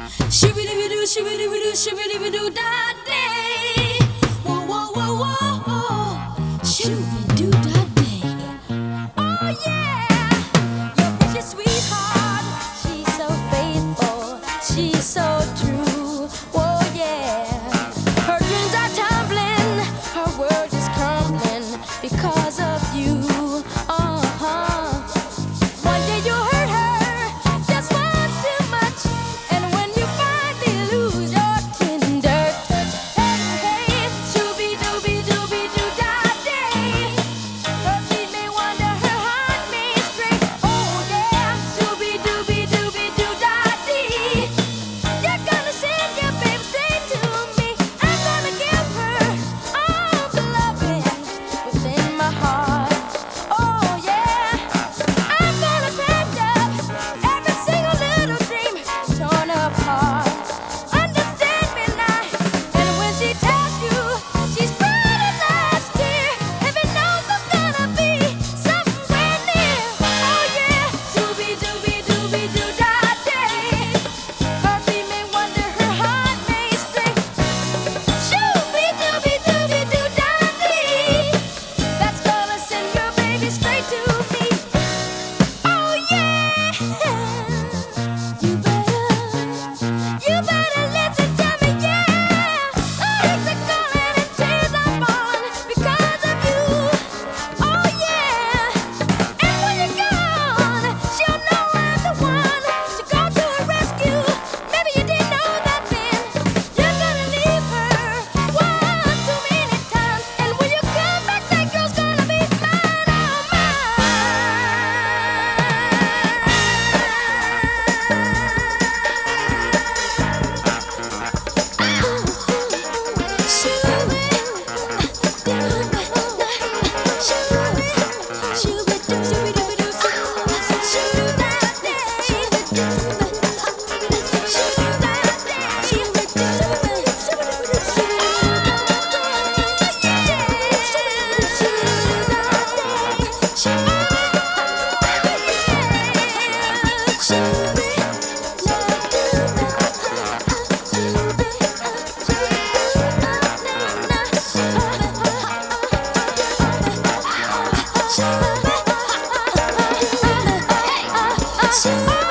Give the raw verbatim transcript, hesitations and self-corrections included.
Shoo-be-doo-be-doo, shoo-be-doo-be-doo, shoo-be-doo-be-doo, da day. Whoa, whoa, whoa, whoa. Shoo-be-doo, da day. Oh yeah, your precious sweetheart. She's so faithful, she's so true. Oh yeah, her dreams are tumbling, her world is crumbling because of you. Uh-huh. One day you hurt her just once too much, and when you finally lose your tender touch, hey, hey, shooby-dooby-dooby-doo da day. Her feet may wander, her heart may stray. Oh yeah, shooby-dooby-dooby-doo da dee. You're gonna send your baby straight to me. I'm gonna give her all the loving within my heart. Oh yeah, I'm gonna pack up every single little dream torn apart. Understand me now, and when she tells you she's cried her last tear, heaven knows there's gonna be somewhere near. Oh yeah, shooby-dooby-dooby-doo da day. Her feet may wander, her heart may stray. Shooby-dooby-dooby-doo da dee. That's gonna send your baby straight to me. Oh yeah, you better, you better listen to me, yeah. Hearts are calling and tears are falling because of you. Oh yeah, and when you're gone, she'll know I'm the one to go to her rescue. Maybe you didn't know that then. You're gonna leave her one too many times, and when you come back, that girl's gonna be mine, oh yeah.